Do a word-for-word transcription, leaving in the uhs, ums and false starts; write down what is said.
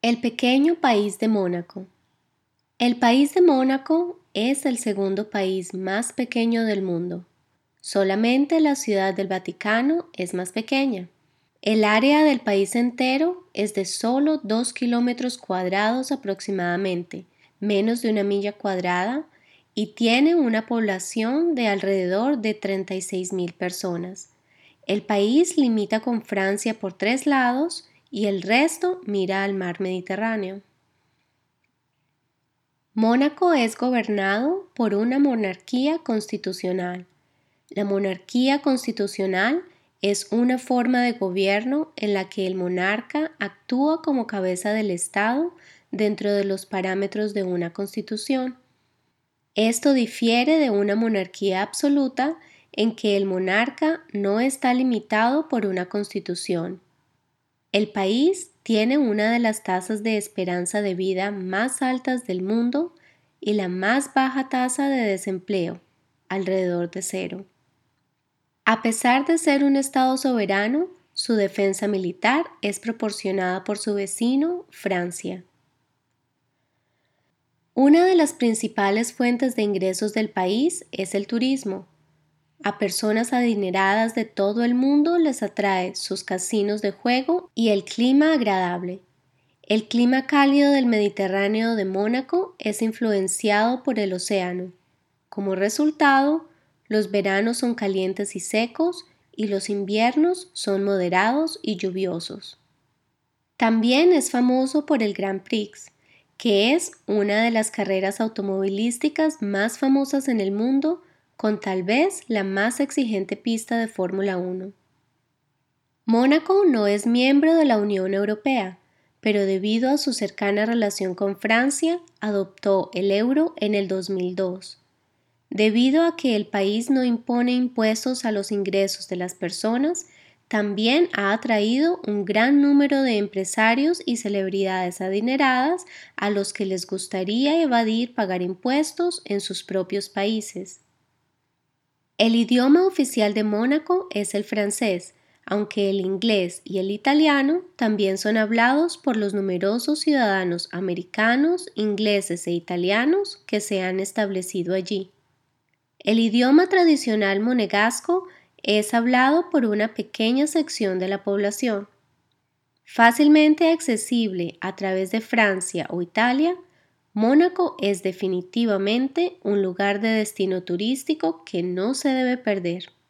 El pequeño país de Mónaco. El país de Mónaco es el segundo país más pequeño del mundo. Solamente la Ciudad del Vaticano es más pequeña. El área del país entero es de solo dos kilómetros cuadrados aproximadamente, menos de una milla cuadrada, y tiene una población de alrededor de treinta y seis mil personas. El país limita con Francia por tres lados y el resto mira al mar Mediterráneo. Mónaco es gobernado por una monarquía constitucional. La monarquía constitucional es una forma de gobierno en la que el monarca actúa como cabeza del Estado dentro de los parámetros de una constitución. Esto difiere de una monarquía absoluta en que el monarca no está limitado por una constitución. El país tiene una de las tasas de esperanza de vida más altas del mundo y la más baja tasa de desempleo, alrededor de cero. A pesar de ser un estado soberano, su defensa militar es proporcionada por su vecino, Francia. Una de las principales fuentes de ingresos del país es el turismo. A personas adineradas de todo el mundo les atrae sus casinos de juego y el clima agradable. El clima cálido del Mediterráneo de Mónaco es influenciado por el océano. Como resultado, los veranos son calientes y secos y los inviernos son moderados y lluviosos. También es famoso por el Grand Prix, que es una de las carreras automovilísticas más famosas en el mundo, con tal vez la más exigente pista de Fórmula uno. Mónaco no es miembro de la Unión Europea, pero debido a su cercana relación con Francia, adoptó el euro en el dos mil dos. Debido a que el país no impone impuestos a los ingresos de las personas, también ha atraído un gran número de empresarios y celebridades adineradas a los que les gustaría evadir pagar impuestos en sus propios países. El idioma oficial de Mónaco es el francés, aunque el inglés y el italiano también son hablados por los numerosos ciudadanos americanos, ingleses e italianos que se han establecido allí. El idioma tradicional monegasco es hablado por una pequeña sección de la población. Fácilmente accesible a través de Francia o Italia, Mónaco es definitivamente un lugar de destino turístico que no se debe perder.